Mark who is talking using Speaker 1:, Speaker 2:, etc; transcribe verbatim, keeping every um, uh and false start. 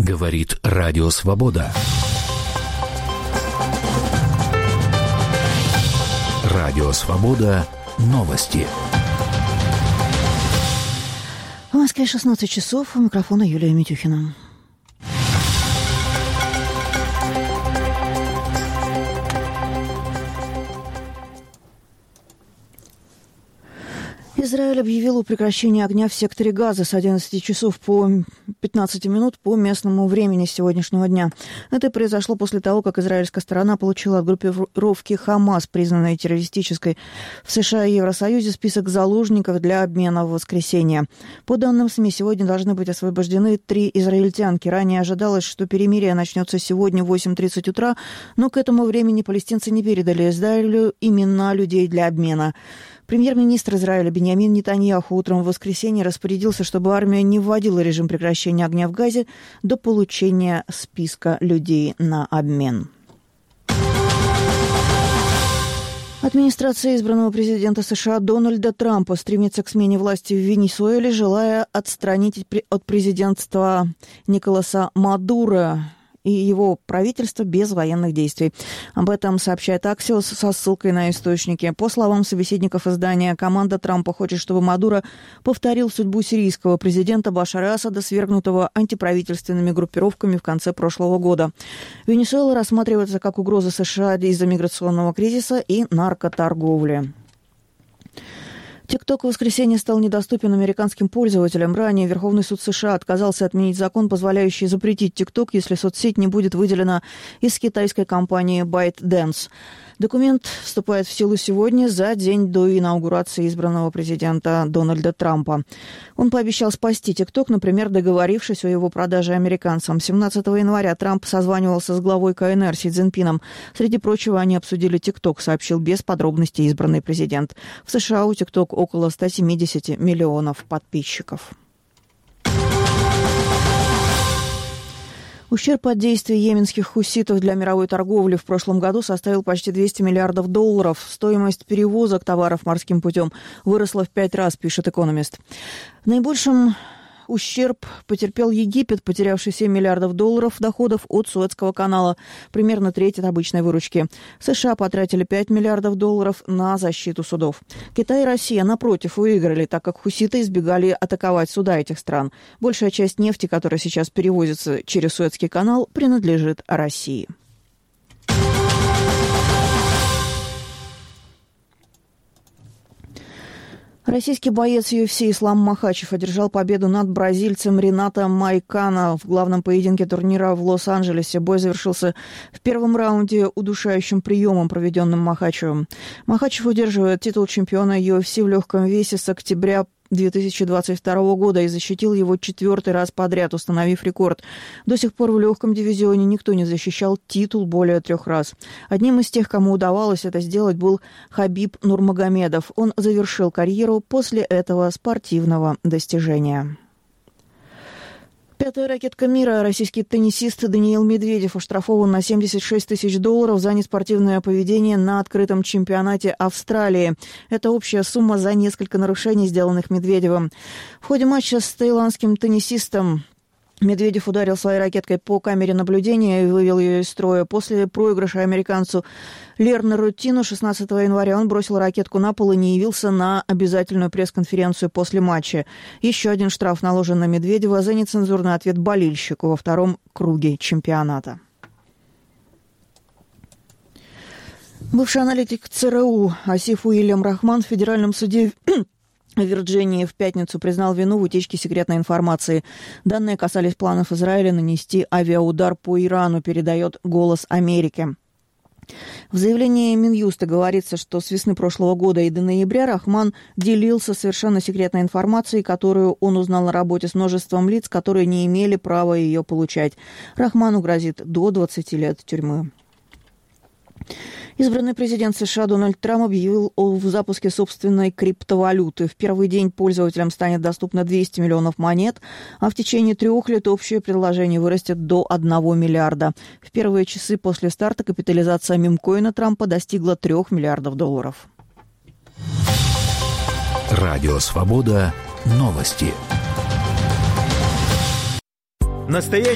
Speaker 1: Говорит Радио Свобода. Радио Свобода. Новости.
Speaker 2: В Москве шестнадцать часов. У микрофона Юлия Митюхина. Израиль объявил о прекращении огня в секторе Газа с одиннадцати часов по пятнадцать минут по местному времени сегодняшнего дня. Это произошло после того, как израильская сторона получила от группировки «Хамас», признанной террористической, в США и Евросоюзе список заложников для обмена в воскресенье. По данным СМИ, сегодня должны быть освобождены три израильтянки. Ранее ожидалось, что перемирие начнется сегодня в восемь тридцать утра, но к этому времени палестинцы не передали Израилю имена людей для обмена. Премьер-министр Израиля Биньямин Нетаньяху утром в воскресенье распорядился, чтобы армия не вводила режим прекращения огня в Газе до получения списка людей на обмен. Администрация избранного президента США Дональда Трампа стремится к смене власти в Венесуэле, желая отстранить от президентства Николаса Мадуро и его правительство без военных действий. Об этом сообщает Axios со ссылкой на источники. По словам собеседников издания, команда Трампа хочет, чтобы Мадуро повторил судьбу сирийского президента Башара Асада, свергнутого антиправительственными группировками в конце прошлого года. Венесуэла рассматривается как угроза США из-за миграционного кризиса и наркоторговли. ТикТок в воскресенье стал недоступен американским пользователям. Ранее Верховный суд США отказался отменить закон, позволяющий запретить ТикТок, если соцсеть не будет выделена из китайской компании ByteDance. Документ вступает в силу сегодня, за день до инаугурации избранного президента Дональда Трампа. Он пообещал спасти ТикТок, например, договорившись о его продаже американцам. семнадцатого января Трамп созванивался с главой КНР Си Цзиньпином. Среди прочего, они обсудили ТикТок, сообщил без подробностей избранный президент. В США у ТикТок около ста семидесяти миллионов подписчиков. Ущерб от действий йеменских хуситов для мировой торговли в прошлом году составил почти двести миллиардов долларов. Стоимость перевозок товаров морским путем выросла в пять раз, пишет «Экономист». Наибольшим ущерб потерпел Египет, потерявший семь миллиардов долларов доходов от Суэцкого канала, примерно треть от обычной выручки. США потратили пять миллиардов долларов на защиту судов. Китай и Россия, напротив, выиграли, так как хуситы избегали атаковать суда этих стран. Большая часть нефти, которая сейчас перевозится через Суэцкий канал, принадлежит России. Российский боец ю эф си Ислам Махачев одержал победу над бразильцем Ренато Майкано в главном поединке турнира в Лос-Анджелесе. Бой завершился в первом раунде удушающим приемом, проведенным Махачевым. Махачев удерживает титул чемпиона ю эф си в легком весе с октября две тысячи двадцать второго года и защитил его четвертый раз подряд, установив рекорд. До сих пор в легком дивизионе никто не защищал титул более трех раз. Одним из тех, кому удавалось это сделать, был Хабиб Нурмагомедов. Он завершил карьеру после этого спортивного достижения. Пятая ракетка мира. Российский теннисист Даниил Медведев оштрафован на семьдесят шесть тысяч долларов за неспортивное поведение на открытом чемпионате Австралии. Это общая сумма за несколько нарушений, сделанных Медведевым. В ходе матча с таиландским теннисистом Медведев ударил своей ракеткой по камере наблюдения и вывел ее из строя. После проигрыша американцу Лернеру Тину шестнадцатого января он бросил ракетку на пол и не явился на обязательную пресс-конференцию после матча. Еще один штраф наложен на Медведева за нецензурный ответ болельщику во втором круге чемпионата. Бывший аналитик ЦРУ Асиф Уильям Рахман в федеральном суде в Вирджинии в пятницу признал вину в утечке секретной информации. Данные касались планов Израиля нанести авиаудар по Ирану, передает «Голос Америки». В заявлении Минюста говорится, что с весны прошлого года и до ноября Рахман делился совершенно секретной информацией, которую он узнал на работе с множеством лиц, которые не имели права ее получать. Рахману грозит до двадцати лет тюрьмы. Избранный президент США Дональд Трамп объявил о запуске собственной криптовалюты. В первый день пользователям станет доступно двести миллионов монет, а в течение трех лет общее предложение вырастет до одного миллиарда. В первые часы после старта капитализация мемкоина Трампа достигла трех миллиардов долларов.
Speaker 1: Радио Свобода. Новости.
Speaker 3: Настоящий